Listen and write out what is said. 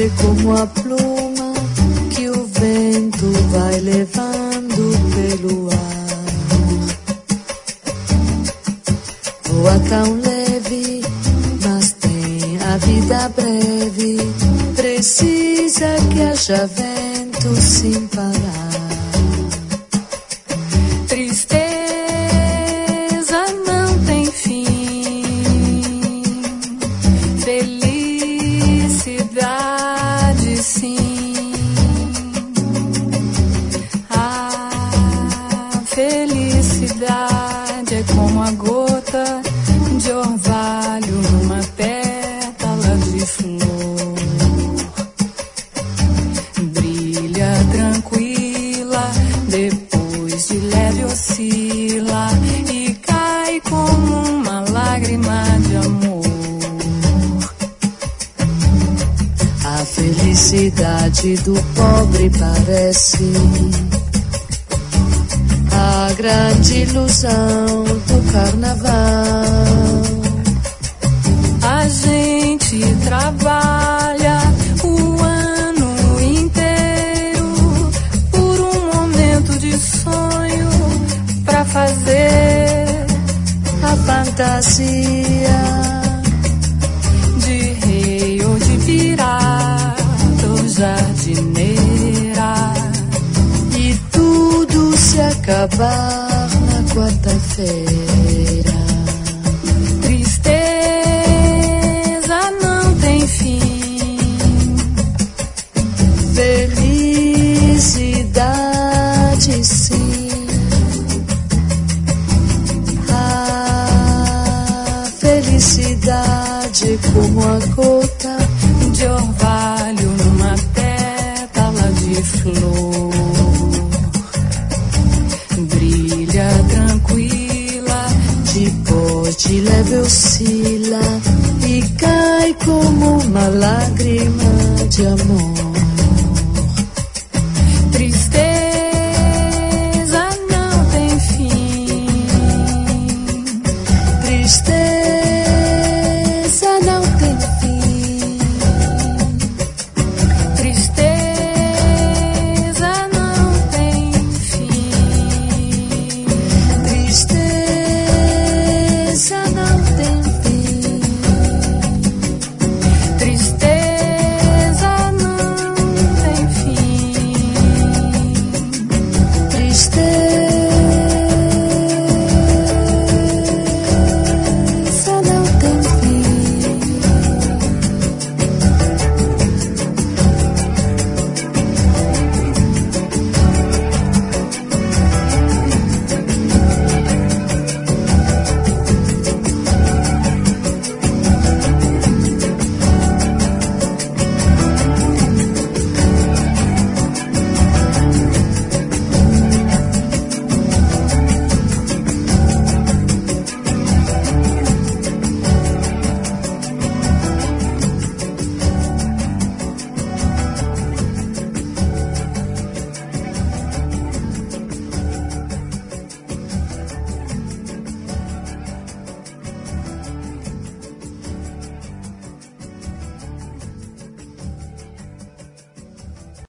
Doce como a pluma que o vento vai levando pelo ar. Voa tão leve, mas tem a vida breve. Precisa que haja vento sem parar. Tristeza não tem fim, felicidade sim. A felicidade é como a gota de orvalho numa pétala de flor. Brilha tranquila, depois de leve oscila e cai como uma lágrima de amor. A felicidade do pobre parece a grande ilusão do carnaval. A gente trabalha o ano inteiro por um momento de sonho pra fazer a fantasia de rei ou de pirata ou jardineira. E tudo se acabar na quarta-feira. Tristeza não tem fim, felicidade sim. A felicidade como a gota de orvalho numa pétala de flor. Brilha tranquila, depois de leve oscila e cai como uma lágrima de amor. Tristeza não tem fim, tristeza